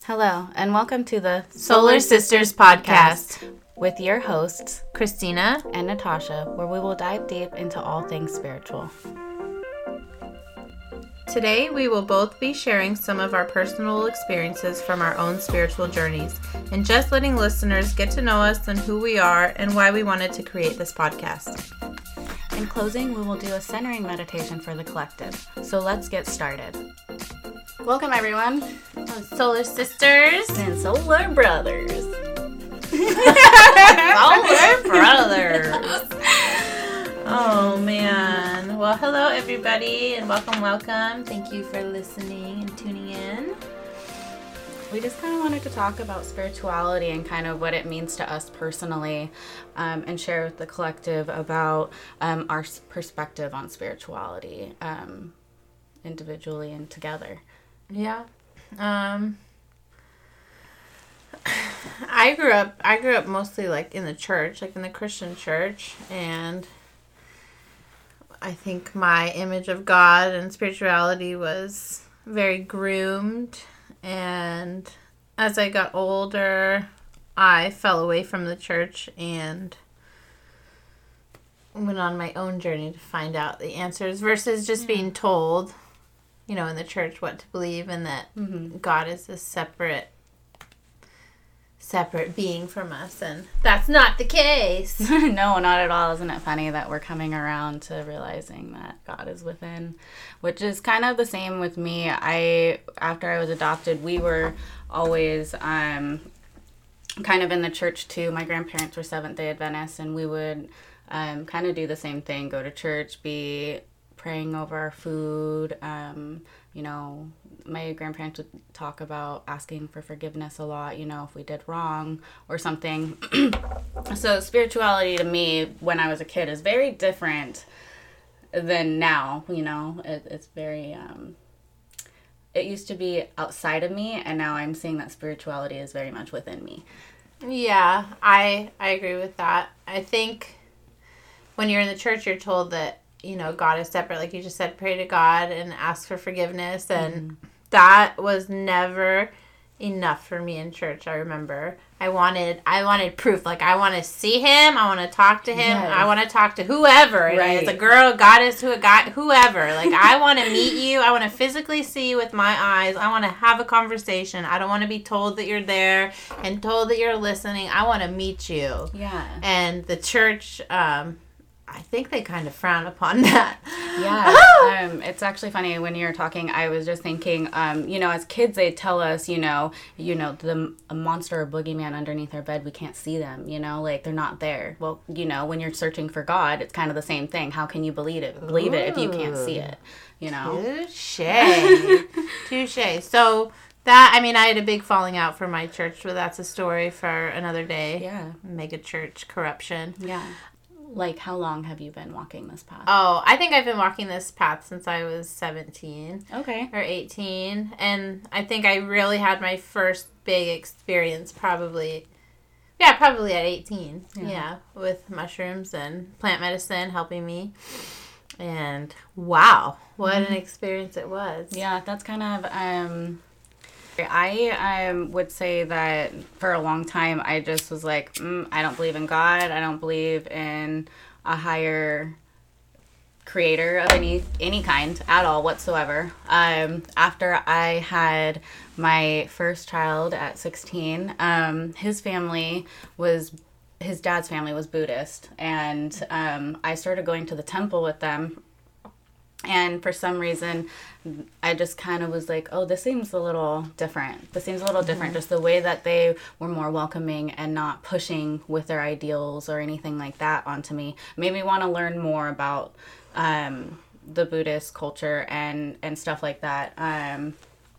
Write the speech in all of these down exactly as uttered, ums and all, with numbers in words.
Hello, and welcome to the Solar Sisters Podcast with your hosts, Christina and Natasha, where we will dive deep into all things spiritual. Today, we will both be sharing some of our personal experiences from our own spiritual journeys and just letting listeners get to know us and who we are and why we wanted to create this podcast. In closing, we will do a centering meditation for the collective. So let's get started. Welcome, everyone. Solar Sisters and Solar Brothers. Solar Brothers. Oh, man. Well, hello, everybody, and welcome, welcome. Thank you for listening and tuning in. We just kind of wanted to talk about spirituality and kind of what it means to us personally, um, and share with the collective about um, our perspective on spirituality, um, individually and together. Yeah. Um, I grew up, I grew up mostly like in the church, like in the Christian church, and I think my image of God and spirituality was very groomed, and as I got older, I fell away from the church and went on my own journey to find out the answers versus just being told, you know, in the church what to believe, and that mm-hmm. God is a separate separate being from us, and that's not the case. No, not at all. Isn't it funny that we're coming around to realizing that God is within, which is kind of the same with me. I, after I was adopted, we were always um, kind of in the church too. My grandparents were Seventh-day Adventists, and we would um, kind of do the same thing, go to church, be praying over our food. Um, you know, my grandparents would talk about asking for forgiveness a lot, you know, if we did wrong or something. So spirituality to me when I was a kid is very different than now, you know. It, it's very, um, it used to be outside of me, and now I'm seeing that spirituality is very much within me. Yeah, I I agree with that. I think when you're in the church, you're told that, you know, God is separate. Like you just said, pray to God and ask for forgiveness. And mm-hmm. that was never enough for me in church. I remember I wanted, I wanted proof. Like I want to see him. I want to talk to him. Yes. I want to talk to whoever. Right. It's a girl, a goddess, who a guy, whoever. Like I want to meet you. I want to physically see you with my eyes. I want to have a conversation. I don't want to be told that you're there and told that you're listening. I want to meet you. Yeah. And the church, um, I think they kind of frown upon that. Yeah. um, it's actually funny when you were talking, I was just thinking, um, you know, as kids, they tell us, you know, you know, the a monster or boogeyman underneath our bed, we can't see them, you know, like they're not there. Well, you know, when you're searching for God, it's kind of the same thing. How can you believe it? Believe Ooh. It if you can't see it, you know? Touche. Touche. So that, I mean, I had a big falling out for my church, but that's a story for another day. Yeah. Mega church corruption. Yeah. Like, how long have you been walking this path? Oh, I think I've been walking this path since I was seventeen. Okay. Or eighteen. And I think I really had my first big experience probably, yeah, probably at eighteen. Yeah. yeah with mushrooms and plant medicine helping me. And wow, what mm-hmm. an experience it was. Yeah, that's kind of... um. I um, would say that for a long time, I just was like, mm, I don't believe in God. I don't believe in a higher creator of any any kind at all whatsoever. Um, after I had my first child at sixteen, um, his family was, his dad's family was Buddhist. And um, I started going to the temple with them. And for some reason, I just kind of was like, oh, this seems a little different. This seems a little different. Mm-hmm. Just the way that they were more welcoming and not pushing with their ideals or anything like that onto me made me want to learn more about um, the Buddhist culture and, and stuff like that. Um,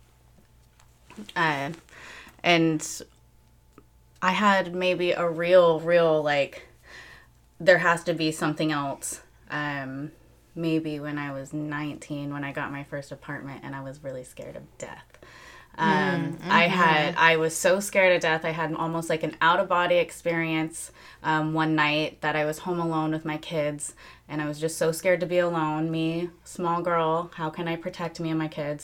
uh, and I had maybe a real, real, like, there has to be something else. Um Maybe when I was nineteen, when I got my first apartment, and I was really scared of death. Um, mm-hmm. I had, I was so scared of death. I had almost like an out-of-body experience um, one night that I was home alone with my kids, and I was just so scared to be alone. Me, small girl, how can I protect me and my kids?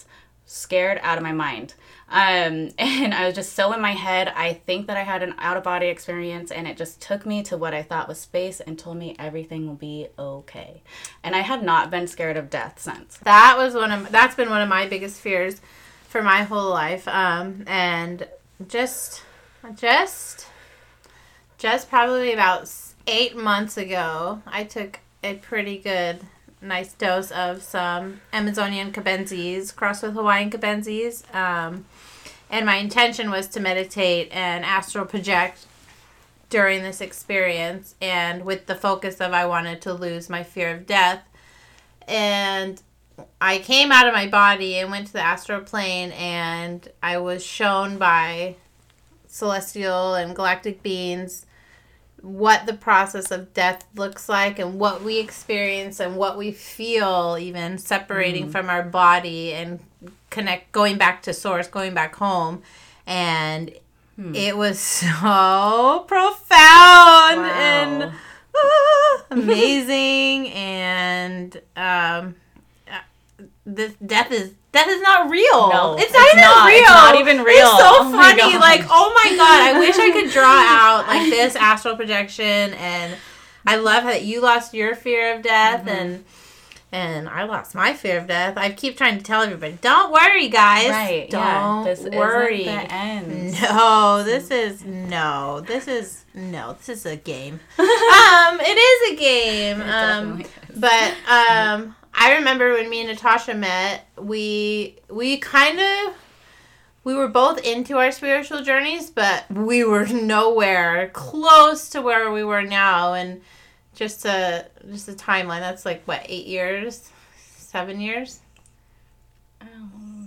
scared out of my mind. Um, and I was just so in my head. I think that I had an out-of-body experience, and it just took me to what I thought was space and told me everything will be okay. And I had not been scared of death since. That was one of that's been one of my biggest fears for my whole life. Um, and just, just, just probably about eight months ago, I took a pretty good, nice dose of some Amazonian Cabenzes crossed with Hawaiian Cabenzes. Um, and my intention was to meditate and astral project during this experience, and with the focus of I wanted to lose my fear of death. And I came out of my body and went to the astral plane, and I was shown by celestial and galactic beings what the process of death looks like and what we experience and what we feel, even separating mm. from our body and connect, going back to source, going back home. And hmm. it was so profound wow. and ah, amazing. and um, this death is Death is not real. No, it's not it's even not, real. It's not even real. It's so oh funny. Like, oh my God, I wish I could draw out like this astral projection. And I love that you lost your fear of death, mm-hmm. and and I lost my fear of death. I keep trying to tell everybody, don't worry, guys. Right. Don't yeah, this worry. Isn't the end. No, this is no. This is no. This is a game. um, it is a game. It um, is. but um. I remember when me and Natasha met, we we kind of, we were both into our spiritual journeys, but we were nowhere close to where we were now. And just a, just a timeline, that's like, what, eight years? Seven years? Oh.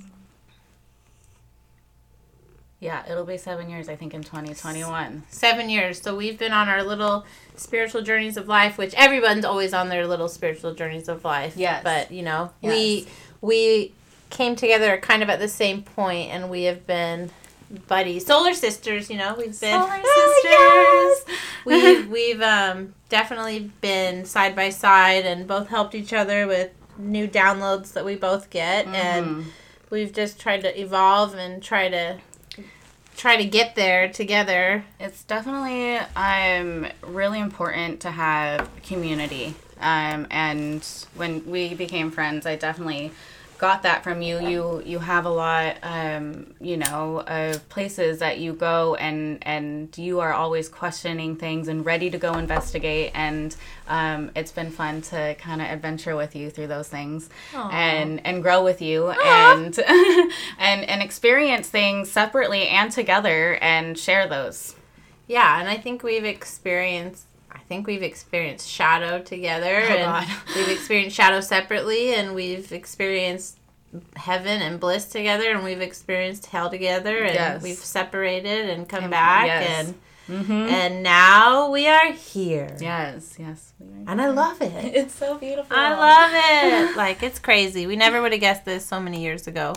Yeah, it'll be seven years, I think, in twenty twenty-one. Seven years. So we've been on our little spiritual journeys of life, which everyone's always on their little spiritual journeys of life. Yes. But, you know, yes. we we came together kind of at the same point, and we have been buddies. Solar sisters, you know. We've been... Solar oh, sisters! Yes! we've, we've um, definitely been side by side and both helped each other with new downloads that we both get. Mm. And we've just tried to evolve and try to... try to get there together. It's definitely um, really important to have community. Um, and when we became friends, I definitely got that from you. You you have a lot, um, you know, of places that you go, and, and you are always questioning things and ready to go investigate. And um, it's been fun to kind of adventure with you through those things. Aww. and and grow with you and and and experience things separately and together and share those. Yeah, and I think we've experienced. I think we've experienced shadow together, oh, and God. we've experienced shadow separately, and we've experienced heaven and bliss together, and we've experienced hell together, and yes. we've separated and come and, back, yes. and mm-hmm. and now we are here. Yes, yes, we are. And I love it. It's so beautiful. I love it. Like, it's crazy. We never would have guessed this so many years ago.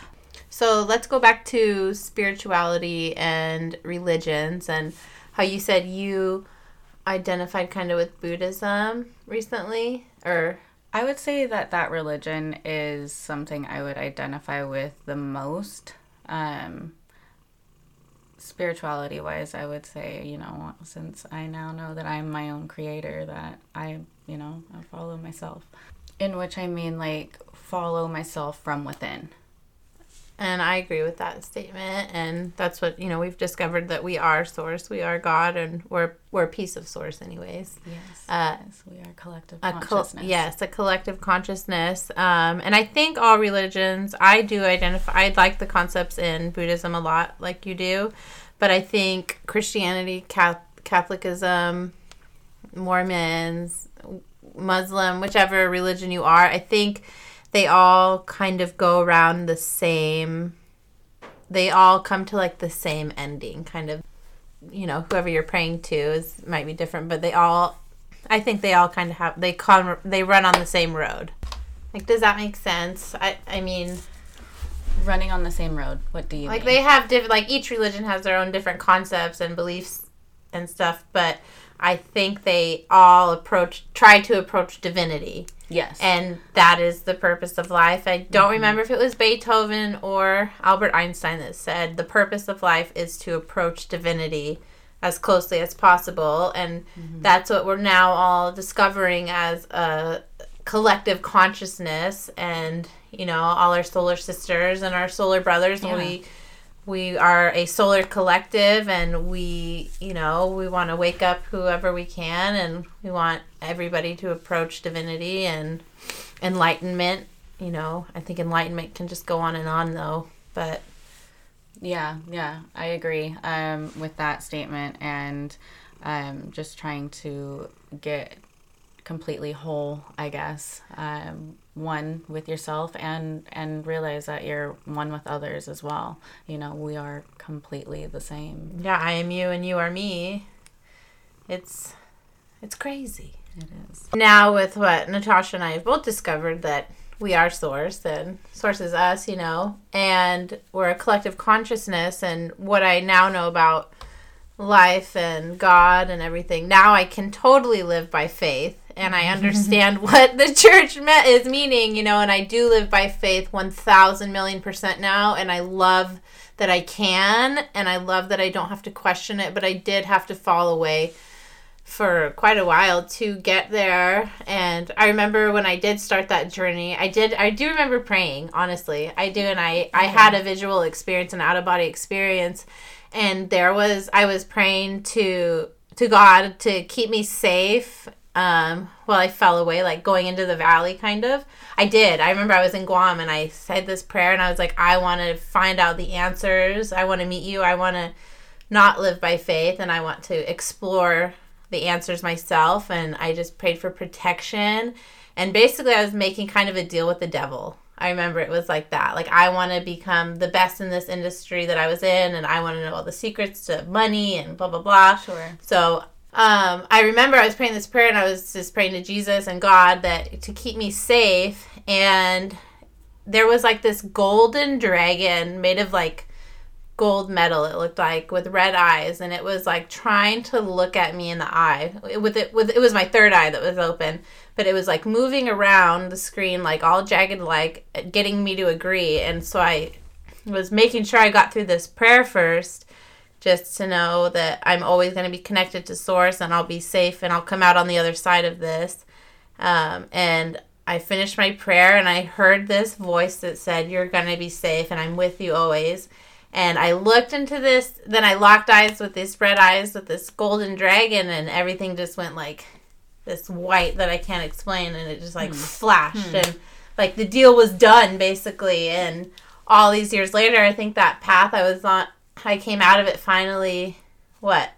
So let's go back to spirituality and religions, and how you said you identified kind of with Buddhism recently, or I would say that that religion is something I would identify with the most. Um, spirituality wise, I would say, you know, since I now know that I'm my own creator, that I, you know, I follow myself. In which I mean, like, follow myself from within. And I agree with that statement. And that's what, you know, we've discovered, that we are source, we are God, and we're we're a piece of source anyways. Yes, uh, yes, we are collective a consciousness. Co- yes, a collective consciousness. Um, and I think all religions, I do identify, I like the concepts in Buddhism a lot, like you do. But I think Christianity, Catholicism, Mormons, Muslim, whichever religion you are, I think they all kind of go around the same, they all come to like the same ending, kind of, you know, whoever you're praying to is might be different, but they all, I think they all kind of have, they come, they run on the same road. Like, does that make sense? I, I mean, running on the same road, what do you like mean? They have different, like each religion has their own different concepts and beliefs and stuff, but I think they all approach, try to approach divinity. Yes. And that is the purpose of life. I don't mm-hmm. remember if it was Beethoven or Albert Einstein that said the purpose of life is to approach divinity as closely as possible. And mm-hmm. that's what we're now all discovering as a collective consciousness. And, you know, all our solar sisters and our solar brothers, yeah. we we are a solar collective, and we, you know, we want to wake up whoever we can, and we want everybody to approach divinity and enlightenment. You know, I think enlightenment can just go on and on, though. But yeah, yeah, I agree um, with that statement, and um, just trying to get completely whole, I guess, um, one with yourself, and and realize that you're one with others as well. You know, we are completely the same. Yeah, I am you and you are me. It's it's crazy. It is. Now with what Natasha and I have both discovered, that we are Source, and Source is us, you know, and we're a collective consciousness. And what I now know about life and God and everything, now I can totally live by faith, and I understand what the church met is meaning, you know, and I do live by faith one thousand million percent now, and I love that I can, and I love that I don't have to question it, but I did have to fall away for quite a while to get there. And I remember when I did start that journey, I did, I do remember praying, honestly, I do, and I, I had a visual experience, an out-of-body experience, and there was, I was praying to to God to keep me safe um, while I fell away, like going into the valley, kind of. I did. I remember I was in Guam, and I said this prayer, and I was like, I want to find out the answers. I want to meet you. I want to not live by faith, and I want to explore the answers myself. And I just prayed for protection. And basically, I was making kind of a deal with the devil. I remember it was like that. Like, I want to become the best in this industry that I was in, and I want to know all the secrets to money and blah, blah, blah. Sure. So um, I remember I was praying this prayer, and I was just praying to Jesus and God that to keep me safe. And there was like this golden dragon made of like gold metal, it looked like, with red eyes, and it was like trying to look at me in the eye. With it, with it was my third eye that was open. But it was like moving around the screen, like all jagged, like getting me to agree. And so I was making sure I got through this prayer first, just to know that I'm always going to be connected to Source, and I'll be safe, and I'll come out on the other side of this. Um, and I finished my prayer, and I heard this voice that said, "You're going to be safe, and I'm with you always." And I looked into this, then I locked eyes with these red eyes with this golden dragon, and everything just went like this white that I can't explain, and it just like hmm. flashed hmm. and like the deal was done basically. And all these years later, I think that path I was on, I came out of it finally, what,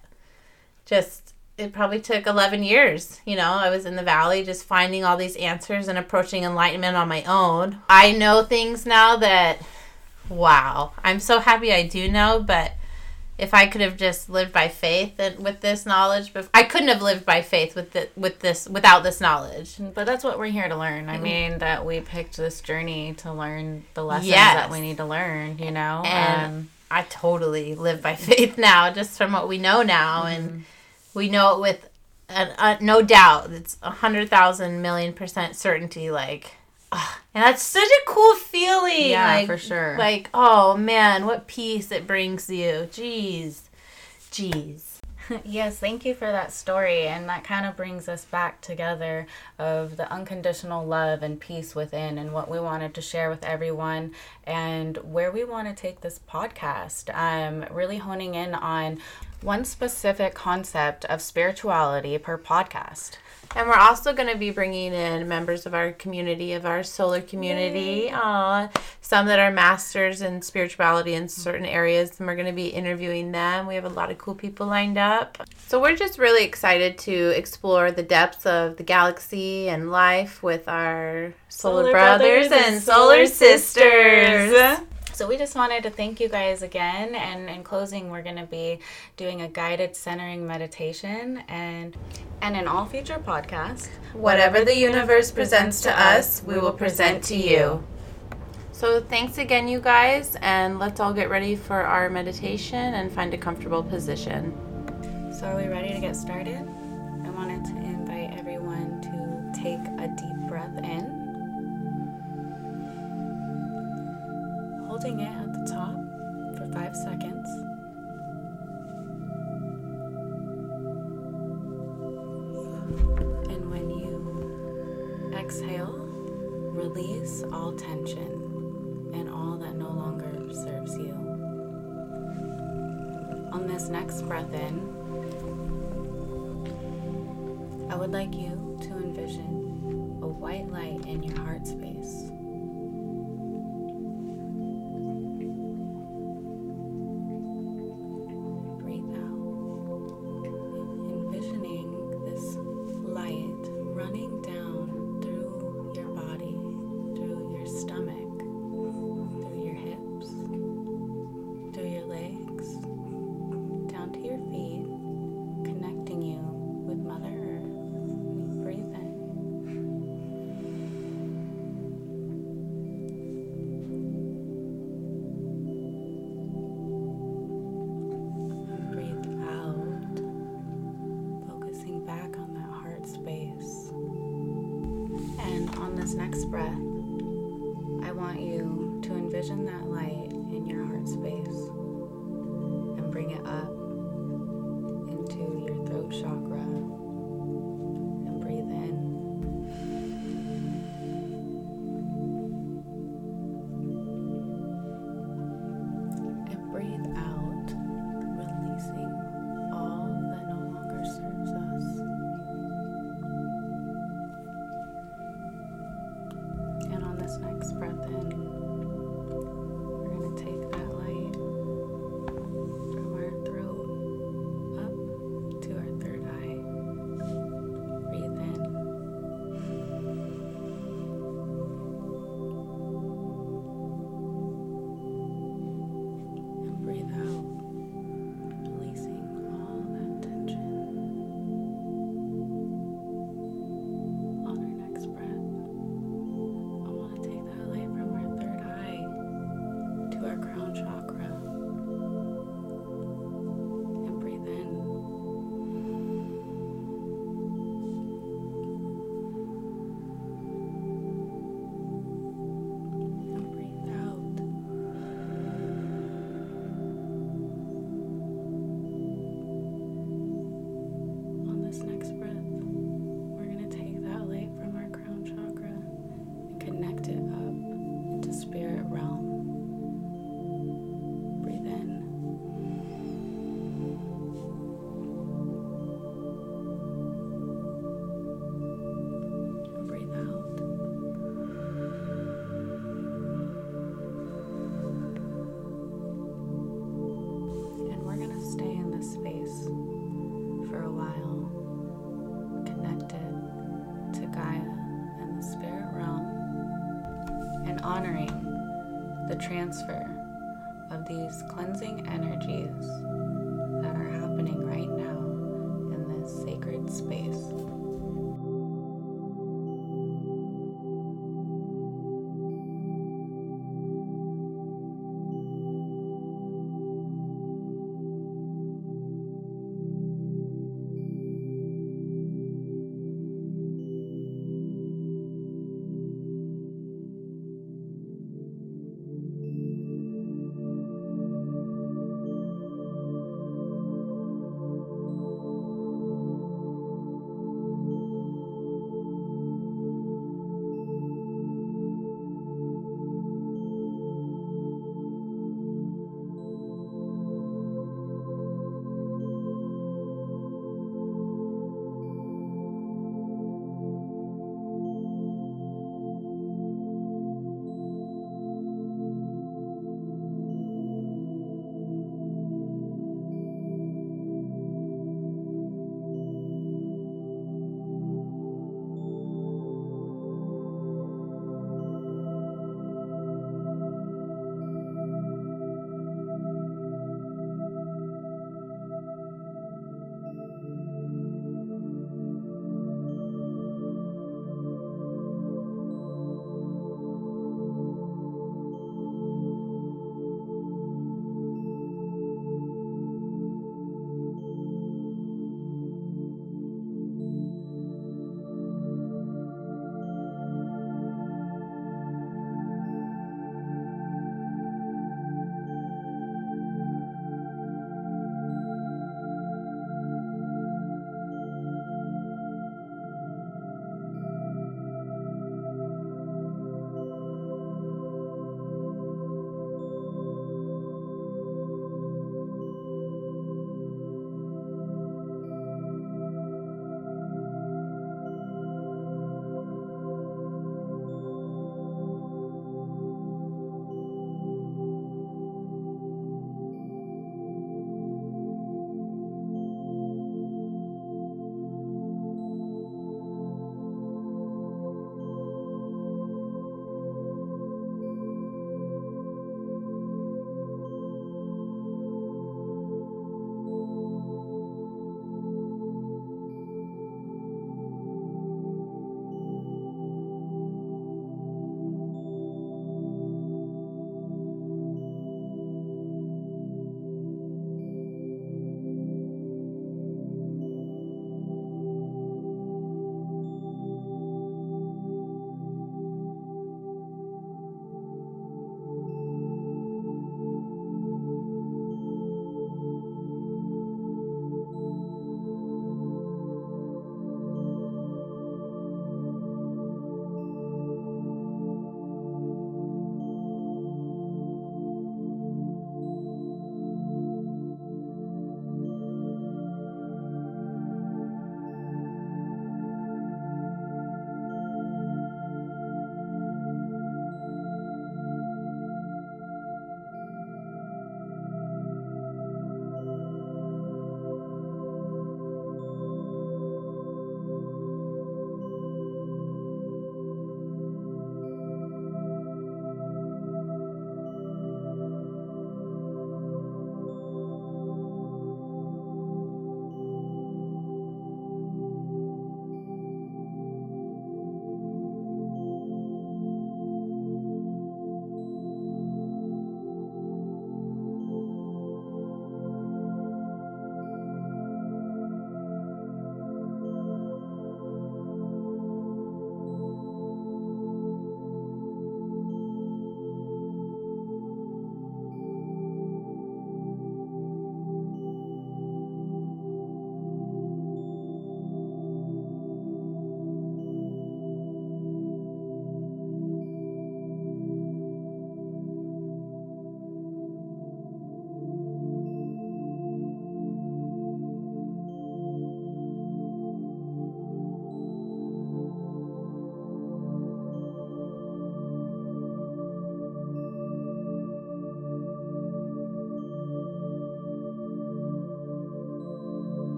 just, it probably took eleven years, you know, I was in the valley just finding all these answers and approaching enlightenment on my own. I know things now that, wow, I'm so happy I do know, but if I could have just lived by faith and with this knowledge, but I couldn't have lived by faith with the, with this without this knowledge. But that's what we're here to learn. I mean, that we picked this journey to learn the lessons yes. that we need to learn, you know? And um, I totally live by faith now, just from what we know now. Mm-hmm. And we know it with uh, uh, no doubt. It's a hundred thousand million percent certainty, like... And that's such a cool feeling. Yeah, like, for sure. Like, oh, man, what peace it brings you. Jeez. Jeez. Yes, thank you for that story. And that kind of brings us back together of the unconditional love and peace within, and what we wanted to share with everyone, and where we want to take this podcast. Um, really honing in on one specific concept of spirituality per podcast. And we're also going to be bringing in members of our community, of our solar community. Aww. Some that are masters in spirituality in certain areas, and we're going to be interviewing them. We have a lot of cool people lined up. So we're just really excited to explore the depths of the galaxy and life with our solar, solar brothers, brothers and solar sisters. sisters. So we just wanted to thank you guys again, and in closing, we're going to be doing a guided centering meditation, and and in all future podcasts, whatever the universe presents to us, we will present to you. So thanks again, you guys, and let's all get ready for our meditation and find a comfortable position. So are we ready to get started? a deep breath in, holding it at the top for five seconds. And when you exhale, release all tension and all that no longer serves you. On this next breath in, I would like you to envision a white light in your heart space. Breathe out, envisioning this light running down through your body, through your stomach, through your hips, through your legs, down to your feet, connecting you with Mother Earth. Breathe in. Breathe out, focusing back on that heart space. And on this next breath, I want you to envision that light in your heart space and bring it up into your throat chakra and breathe in. And breathe out, releasing all that no longer serves us. And on this next breath in, we're going to take that light from our throat up to our third eye. Breathe in. And breathe out, releasing all that tension. On our next breath, I want to take that light from our third eye to our crown chakra. And breathe in. And breathe out. On this next breath, we're going to take that light from our crown chakra and connect it up into spirit realm. Breathe in. And breathe out. And we're going to stay in this space for a while, connected to Gaia and the spirit realm, and honoring the transfer of these cleansing energies that are happening right now in this sacred space.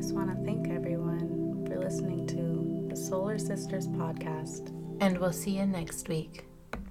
just want to thank everyone for listening to the Solar Sisters podcast. And we'll see you next week.